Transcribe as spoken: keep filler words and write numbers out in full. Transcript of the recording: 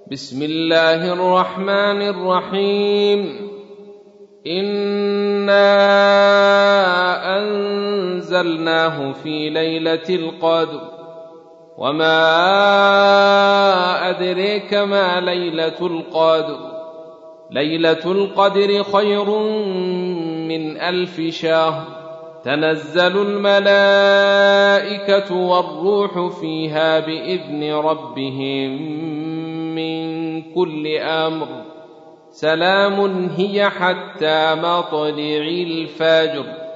بسم الله الرحمن الرحيم. إنا أنزلناه في ليلة القدر وما أدريك ما ليلة القدر ليلة القدر خير من ألف شهر. تنزل الملائكة والروح فيها بإذن ربهم من كل أمر. سلام هي حتى مطلع الفجر.